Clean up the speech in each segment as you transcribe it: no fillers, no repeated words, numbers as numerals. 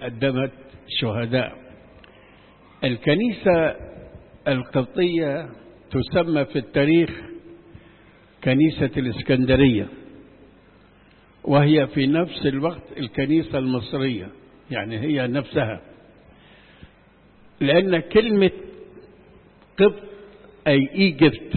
قدمت شهداء. الكنيسة القبطية تسمى في التاريخ كنيسة الإسكندرية، وهي في نفس الوقت الكنيسة المصرية، يعني هي نفسها، لأن كلمة قبط أي إيجيبت،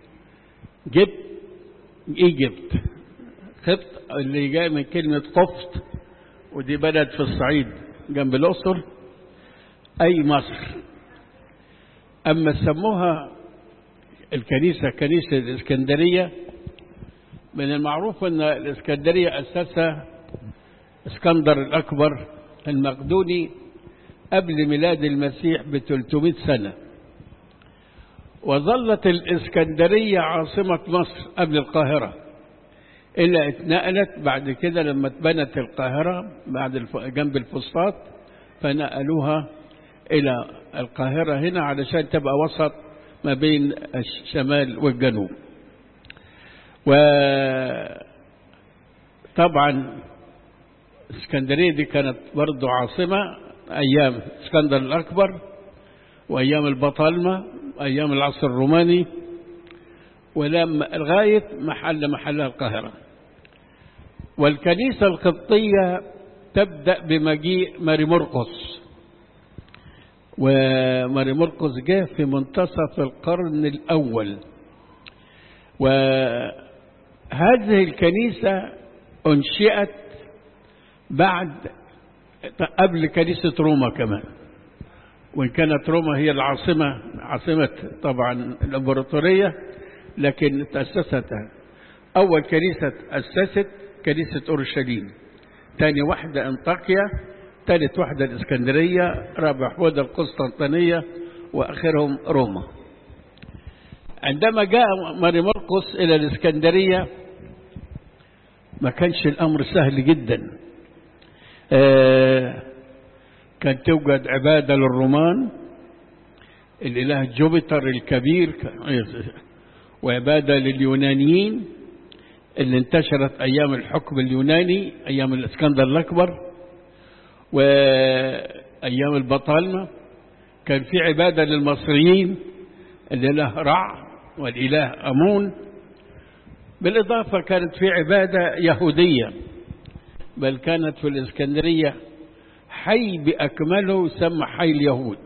إيجيبت قبط اللي جاي من كلمة قفط، ودي بلد في الصعيد جنب الأقصر، أي مصر. أما سموها الكنيسة كنيسة الإسكندرية، من المعروف أن الإسكندرية أسسها اسكندر الأكبر المقدوني قبل ميلاد المسيح ب300 سنة، وظلت الإسكندرية عاصمة مصر قبل القاهرة، إلا اتنقلت بعد كده لما اتبنت القاهرة بعد جنب الفسطاط، فنقلوها إلى القاهرة هنا علشان تبقى وسط ما بين الشمال والجنوب. وطبعا اسكندرية دي كانت برضو عاصمة أيام اسكندر الأكبر وأيام البطالمة وأيام العصر الروماني، ولما لغاية محلها القاهرة. والكنيسة القبطية تبدأ بمجيء ماري مرقس، وماري مرقس جاء في منتصف القرن الأول. وهذه الكنيسة أنشئت قبل كنيسة روما كمان، وإن كانت روما هي عاصمة طبعا الإمبراطورية، لكن تأسستها أول كنيسة أسست كنيسة أورشليم، ثاني واحدة أنطاكيا، ثالث واحدة الإسكندرية، رابع واحدة القسطنطينية، وآخرهم روما. عندما جاء ماري مرقس إلى الإسكندرية ما كانش الأمر سهل جدا. كانت توجد عبادة للرومان، الإله جوبيتر الكبير، وعبادة لليونانيين اللي انتشرت أيام الحكم اليوناني أيام الإسكندر الأكبر، وأيام البطالمة كان في عبادة للمصريين الإله رع والإله أمون، بالإضافة كانت في عبادة يهودية، بل كانت في الإسكندرية حي بأكمله يسمى حي اليهود،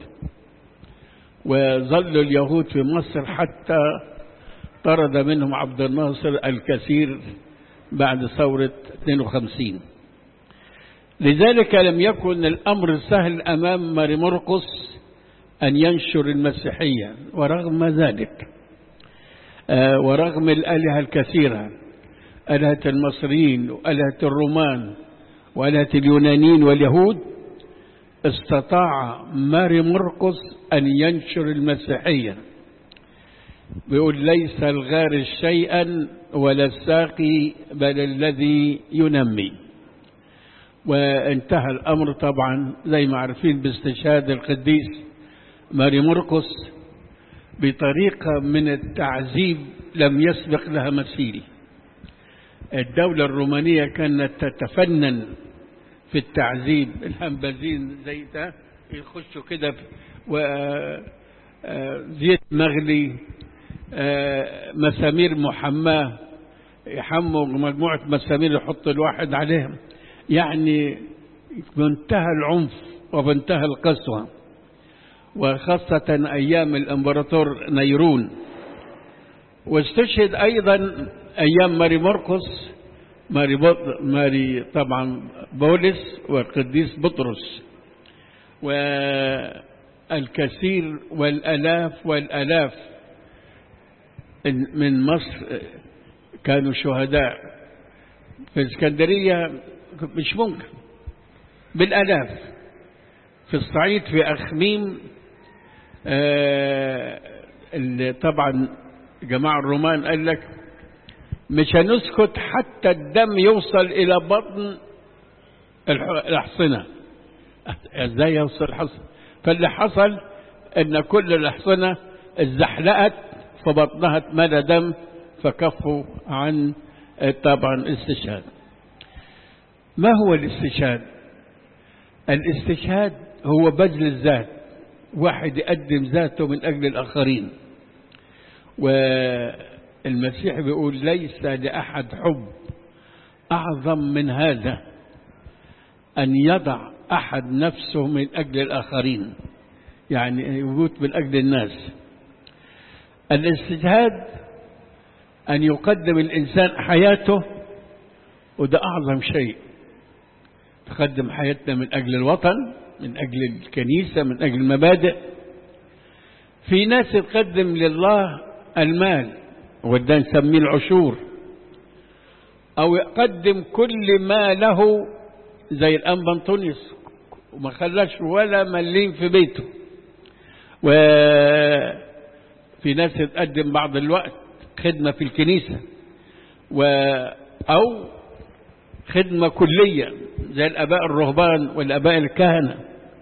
وظلوا اليهود في مصر حتى طرد منهم عبد الناصر الكثير بعد ثورة 52. لذلك لم يكن الأمر سهل أمام ماري مرقس أن ينشر المسيحية، ورغم ذلك ورغم الآلهة الكثيرة، آلهة المصريين وآلهة الرومان وآلهة اليونانيين واليهود، استطاع ماري مرقس أن ينشر المسيحية. بيقول ليس الغارس شيئا ولا الساقي بل الذي ينمي. وانتهى الأمر طبعا زي ما عارفين باستشهاد القديس ماري مرقس بطريقة من التعذيب لم يسبق لها مثيل. الدولة الرومانية كانت تتفنن في التعذيب، الهمبازين زي ده يخشوا كده وزيت مغلي، مسامير محماة، يحموا مجموعة مسامير يحط الواحد عليهم، يعني بانتهى العنف وبانتهى القسوة. وخاصة أيام الإمبراطور نيرون. واستشهد أيضا أيام ماري مرقس، ماري طبعا بولس والقديس بطرس، والكثير والآلاف من مصر كانوا شهداء. في الإسكندرية مش ممكن، بالآلاف. في الصعيد في أخميم اللي طبعا جماعة الرومان قال لك مش هنسكت حتى الدم يوصل إلى بطن الأحصنة. ازاي يوصل الحصن؟ فاللي حصل ان كل الأحصنة اتزحلقت فبطنها اتملى دم، فكفوا عن طبعا الاستشهاد. ما هو الاستشهاد؟ الاستشهاد هو بذل الذات، واحد يقدم ذاته من أجل الآخرين. والمسيح بيقول ليس لأحد حب أعظم من هذا أن يضع أحد نفسه من أجل الآخرين، يعني يموت من أجل الناس. الاستشهاد أن يقدم الإنسان حياته، وده أعظم شيء. تقدم حياتنا من أجل الوطن، من أجل الكنيسة، من أجل المبادئ. في ناس تقدم لله المال، وده نسميه العشور، أو يقدم كل ما له زي الأنبا أنطونيوس وما خلاش ولا مليم في بيته. وفي ناس تقدم بعض الوقت خدمة في الكنيسة، أو خدمة كلية زي الآباء الرهبان والآباء الكهنة.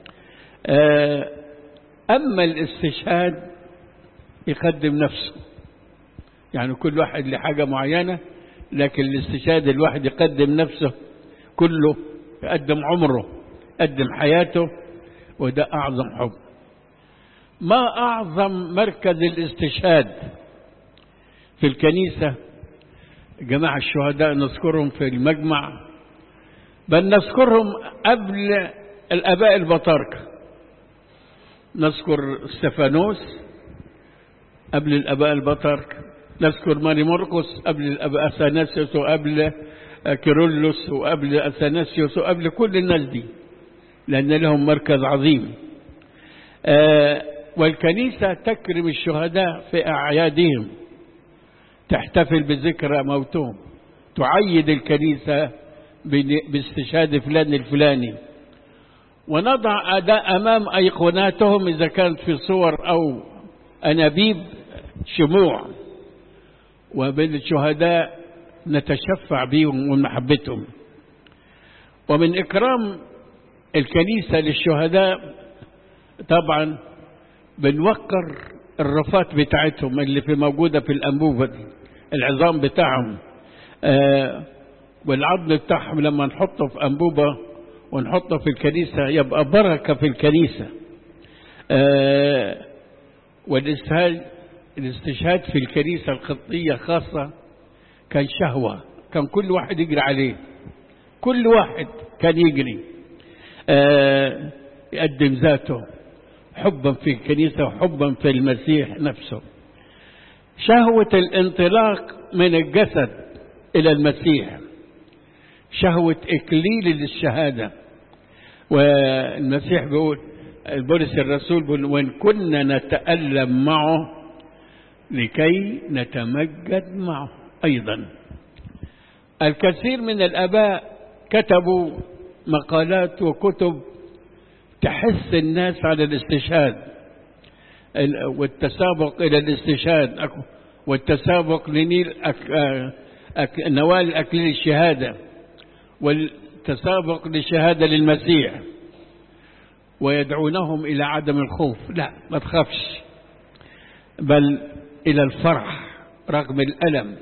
أما الاستشهاد يقدم نفسه، يعني كل واحد لحاجة معينة، لكن الاستشهاد الواحد يقدم نفسه كله، يقدم عمره، يقدم حياته، وده أعظم حب. ما أعظم مركز الاستشهاد في الكنيسة؟ جماعة الشهداء نذكرهم في المجمع، بل نذكرهم قبل الآباء البطاركة. نذكر استفانوس قبل الآباء البطاركة، نذكر ماري مرقس قبل الآباء أثناسيوس، وقبل كيرلس، وقبل أثناسيوس، وقبل كل الناس دي، لأن لهم مركز عظيم. والكنيسة تكرم الشهداء في أعيادهم، تحتفل بذكرى موتهم، تعيد الكنيسة باستشهاد فلان الفلاني، ونضع أداء أمام أيقوناتهم إذا كانت في صور أو أنابيب شموع، وبين الشهداء نتشفع بهم ومحبتهم. ومن إكرام الكنيسة للشهداء طبعا بنوقر الرفات بتاعتهم اللي موجودة في الأنبوبة دي، العظام بتاعهم، والعظم بتاعهم لما نحطه في أنبوبة ونحطه في الكنيسة يبقى بركة في الكنيسة. والاستشهاد في الكنيسة القبطية خاصة كان شهوة، كان كل واحد يجري عليه، كل واحد كان يجري يقدم ذاته حبا في الكنيسة وحبا في المسيح نفسه. شهوة الانطلاق من الجسد إلى المسيح، شهوة إكليل للشهادة. والمسيح بيقول، بولس الرسول بيقول وإن كنا نتألم معه لكي نتمجد معه أيضا. الكثير من الآباء كتبوا مقالات وكتب تحث الناس على الاستشهاد والتسابق إلى الاستشهاد، والتسابق لنيل نوال أكليل الشهادة، والتسابق للشهادة للمسيح، ويدعونهم إلى عدم الخوف. لا، ما تخافش، بل إلى الفرح رغم الألم.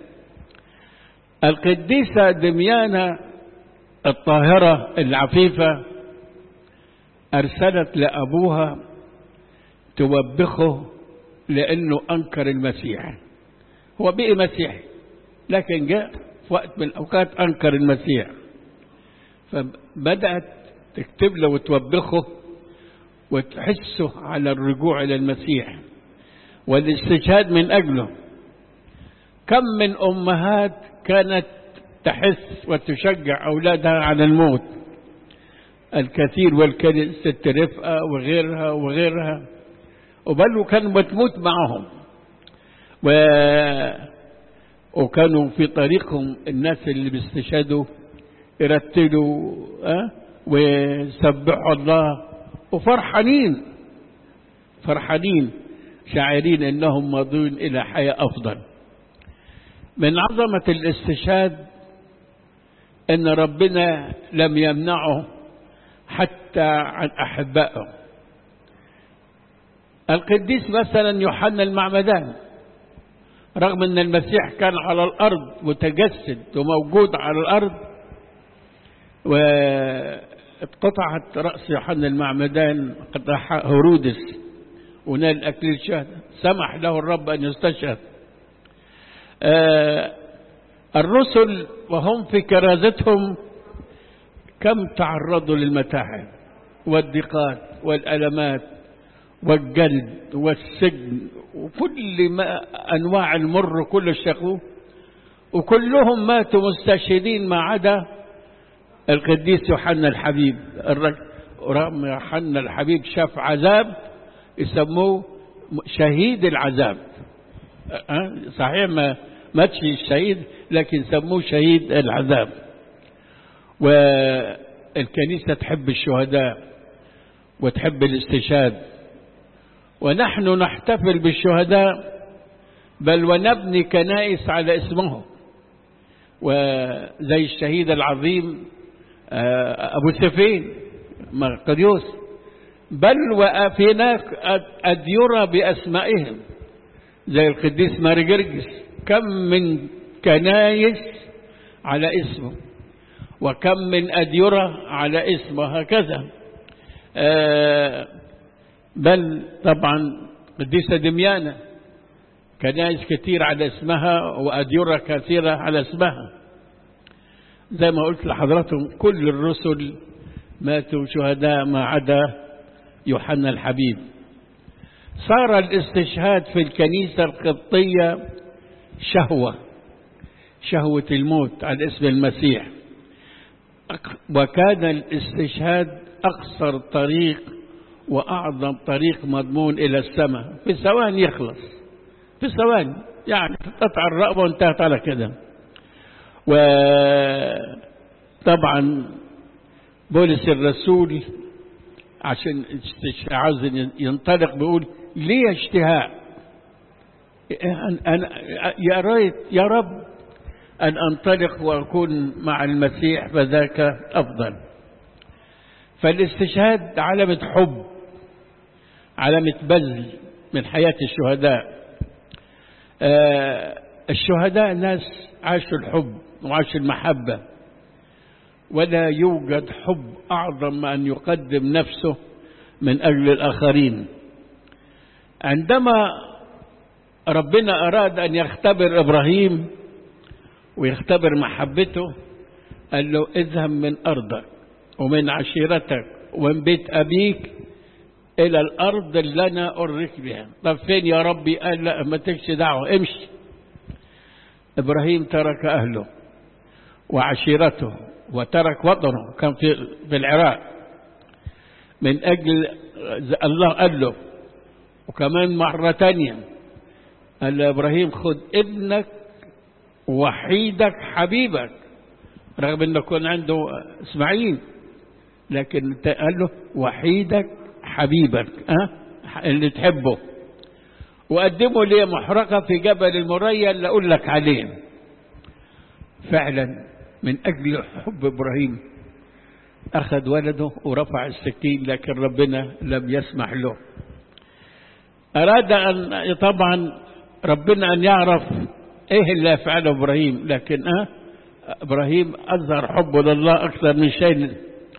القديسة دميانة الطاهرة العفيفة أرسلت لأبوها توبخه لأنه أنكر المسيح. هو بقي مسيحي، لكن جاء في وقت من الأوقات أنكر المسيح، فبدأت تكتب له وتوبخه وتحسه على الرجوع إلى المسيح والاستشهاد من أجله. كم من أمهات كانت تحث وتشجع أولادها على الموت، الكثير، والكنيسة رفقة وغيرها وغيرها، وبل كانوا بتموت معهم، وكانوا في طريقهم الناس اللي بيستشهدوا يرتلوا ويسبحوا الله وفرحانين شاعرين انهم ماضون الى حياة افضل. من عظمة الاستشهاد ان ربنا لم يمنعه حتى عن احبائه. القديس مثلا يوحنا المعمدان، رغم ان المسيح كان على الارض متجسد وموجود على الارض، اتقطعت رأس يوحنا المعمدان، قطعها هرودس ونال أكليل الشهادة، سمح له الرب أن يستشهد. الرسل وهم في كرازتهم كم تعرضوا للمتاعب والضيقات والألمات والجلد والسجن وكل ما أنواع المر كل الشقوق، وكلهم ماتوا مستشهدين ما عدا القديس يوحنا الحبيب. رغم يوحنا الحبيب شاف عذاب يسموه شهيد العذاب. صحيح ما ماتش الشهيد لكن سموه شهيد العذاب. والكنيسة تحب الشهداء وتحب الاستشهاد، ونحن نحتفل بالشهداء بل ونبني كنائس على اسمهم، وزي الشهيد العظيم أبو سفين مرقديوس، بل وفي هناك أديرة بأسمائهم زي القديس ماري جرجس، كم من كنائس على اسمه وكم من أديرة على اسمه هكذا. بل طبعا قديسة دميانة كنائس كثير على اسمها وأديرة كثيرة على اسمها. زي ما قلت لحضراتكم كل الرسل ماتوا شهداء ما عدا يوحنا الحبيب. صار الاستشهاد في الكنيسة القبطية شهوة الموت على اسم المسيح، وكان الاستشهاد أقصر طريق وأعظم طريق مضمون إلى السماء، في ثواني يخلص، في ثواني يعني تقطع الرقبة وانتهت على كده. وطبعا بولس الرسول عشان عاوز ينطلق بيقول ليه اشتهاء أنا يا رب أن أنطلق وأكون مع المسيح فذاك أفضل. فالاستشهاد علامة حب، علامة بذل من حياة الشهداء. الشهداء ناس عاشوا الحب وعاشوا المحبة، ولا يوجد حب أعظم من أن يقدم نفسه من أجل الآخرين. عندما ربنا أراد أن يختبر إبراهيم ويختبر محبته قال له اذهب من أرضك ومن عشيرتك ومن بيت أبيك إلى الأرض اللي أنا أوريك بها. طب فين يا ربي؟ قال لا ما تكش دعوة، امشي. إبراهيم ترك أهله وعشيرته وترك وطنه، كان في العراق من أجل الله قال له. وكمان مرة تانية قال له إبراهيم خذ ابنك وحيدك حبيبك، رغم أنه كان عنده إسماعيل، لكن قال له وحيدك حبيبك اللي تحبه، وقدمه لي محرقة في جبل المريا اللي أقول لك عليه. فعلا من أجل حب إبراهيم أخذ ولده ورفع السكين، لكن ربنا لم يسمح له. أراد أن طبعا ربنا أن يعرف إيه اللي يفعله إبراهيم، لكن إبراهيم أظهر حبه لله أكثر من شيء.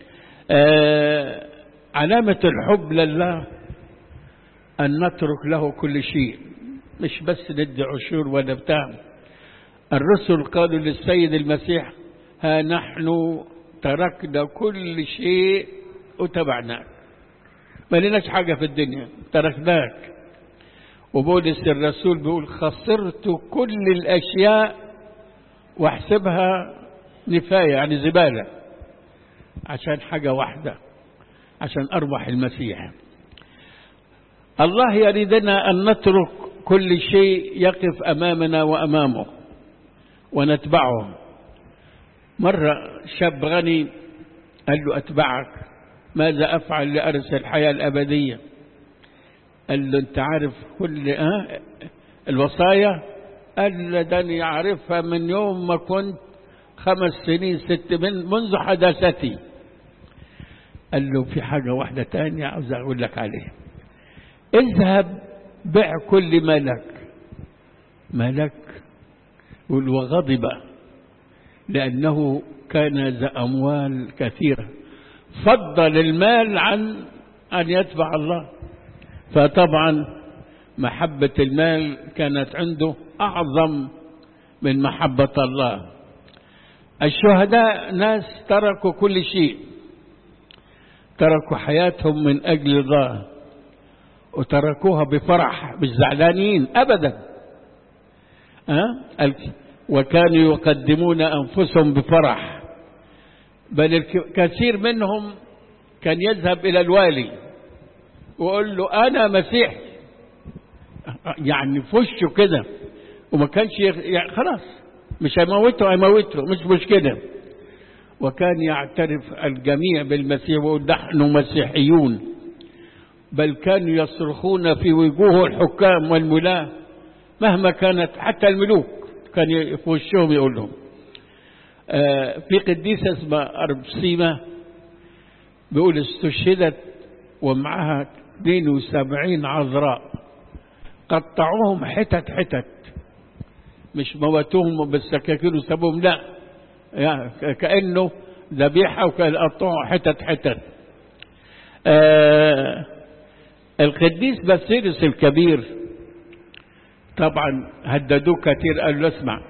علامة الحب لله أن نترك له كل شيء، مش بس ندي عشور ولا بتاع. الرسل قالوا للسيد المسيح ها نحن تركنا كل شيء وتبعناك، ما لناش حاجة في الدنيا تركناك. وبولس الرسول بيقول خسرت كل الأشياء واحسبها نفاية يعني زبالة عشان حاجة واحدة، عشان أربح المسيح. الله يريدنا أن نترك كل شيء يقف أمامنا وأمامه ونتبعه. مرة شاب غني قال له أتبعك، ماذا أفعل لأرث الحياة الأبدية؟ قال له أنت عارف كل الوصايا؟ قال له ده أنا أعرفها من يوم ما كنت 5 سنين 6 منذ حداثتي. قال له في حاجة واحدة تانية عاوز أقول لك عليها، اذهب بيع كل مالك. وغضب لأنه كان ذا أموال كثيرة، فضل المال عن أن يتبع الله. فطبعا محبة المال كانت عنده أعظم من محبة الله. الشهداء ناس تركوا كل شيء، تركوا حياتهم من أجل الله وتركوها بفرح، مش زعلانين أبدا. وكانوا يقدمون أنفسهم بفرح، بل الكثير منهم كان يذهب إلى الوالي ويقول له أنا مسيح، يعني فشه كده، وما كانش يعني خلاص مش هيموته مش مشكلة. وكان يعترف الجميع بالمسيح ويقول نحن مسيحيون، بل كانوا يصرخون في وجوه الحكام والملاة مهما كانت، حتى الملوك كان في وشهم يقول لهم. في قديسة اسمها أربسيمة بيقول استشهدت ومعها 72 عذراء، قطعوهم حتت حتت، مش موتوهم بالسكاكين وسابوهم، لا يعني كأنه ذبيحة وكان قطعوا حتت حتت. القديس باسيليوس الكبير طبعا هددوه كثير، قالوا له اسمع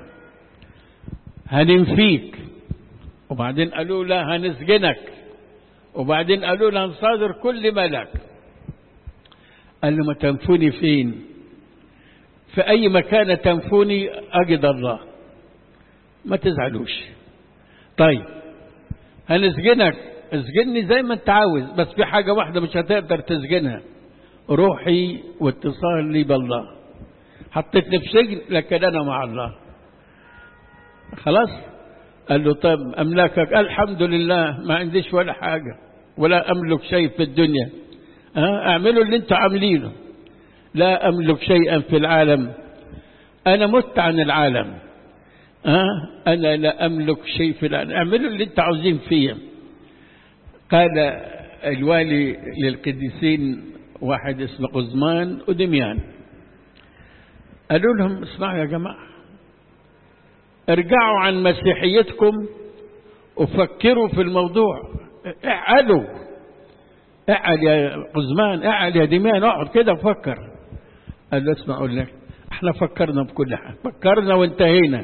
هننفيك، وبعدين قالوا لا هنسجنك، وبعدين قالوا له هنصادر كل ملك. قال له ما تنفوني فين؟ في أي مكان تنفوني أجد الله، ما تزعلوش. طيب هنسجنك، اسجني زي ما انت عاوز، بس في حاجة واحدة مش هتقدر تسجنها، روحي واتصالي بالله. حطيتني في سجن لكن أنا مع الله. خلاص. قال له طيب أملاكك؟ الحمد لله ما عنديش ولا حاجة ولا أملك شيء في الدنيا. اعملوا اللي انتوا عاملينه. لا أملك شيئا في العالم، أنا مت عن العالم. أنا لا أملك شيء في العالم، اعملوا اللي انتوا عاوزين فيه. قال الوالي للقديسين واحد اسمه قزمان ودميان، قالوا لهم اسمعوا يا جماعة، ارجعوا عن مسيحيتكم وفكروا في الموضوع. اعقلوا، اعقل يا قزمان، اعقل يا دميان، اقعد كده وفكر. قال له اسمعوا لك، احنا فكرنا بكل حاجة، فكرنا وانتهينا.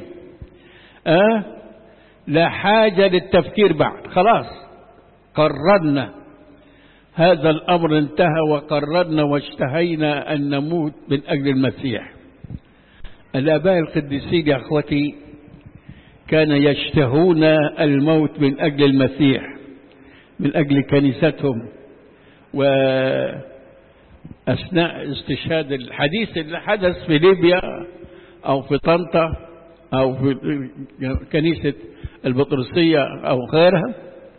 لا حاجة للتفكير بعد، خلاص قررنا هذا الأمر انتهى، وقررنا واشتهينا أن نموت من أجل المسيح. الآباء القديسين يا أخوتي كان يشتهون الموت من أجل المسيح، من أجل كنيستهم. وأثناء استشهاد الحديث اللي حدث في ليبيا أو في طنطا أو في كنيسة البطرسية أو غيرها،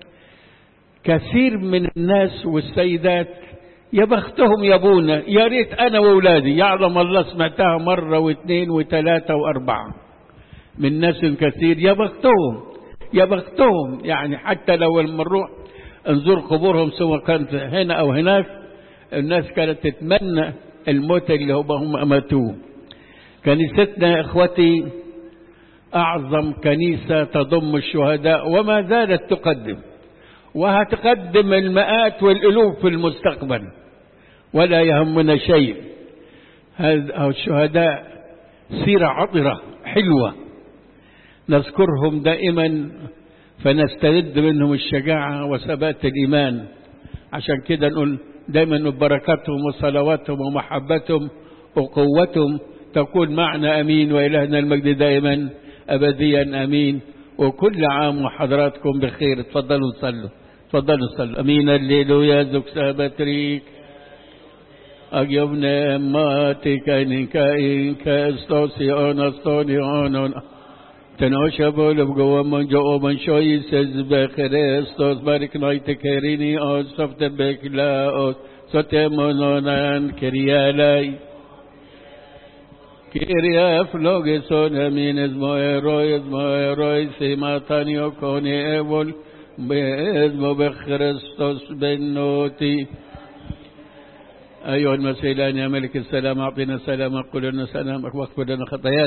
كثير من الناس والسيدات يا بختهم يا ابونا، يا ريت أنا وأولادي، يعلم الله سمعتها مرة واثنين وثلاثة وأربعة من ناس كثير، يا بختهم يا بختهم. يعني حتى لو لما نروح نزور قبورهم سواء كانت هنا أو هناك، الناس كانت تتمنى الموت اللي هم ماتوه. كنيستنا يا إخوتي أعظم كنيسة تضم الشهداء، وما زالت تقدم، وهتقدم المئات والألوف في المستقبل، ولا يهمنا شيء. هذا الشهداء سيرة عطرة حلوة نذكرهم دائما، فنسترد منهم الشجاعة وثبات الإيمان. عشان كده نقول دائما بركاتهم وصلواتهم ومحبتهم وقوتهم تكون معنا. أمين. وإلهنا المجد دائما أبديا أمين. وكل عام وحضراتكم بخير. تفضلوا صلوا، تفضلوا صلوا. أمين. الليلويا زك سابتريك أجبنا ماتك إنك استوسيون استونيون تناشبول بجوا من جو من شوي سزب خريستوس بارك نايت كريني أو صفت بكلا أو ستمنون كريالاي كريا فلوجسون أمين اسمه سيما تانيو كوني أول باسمه بخريستوس بنوتي. أيها المسيلان يا ملك السلام أعطينا السلام، قل لنا سلامك واغفر لنا خطايانا.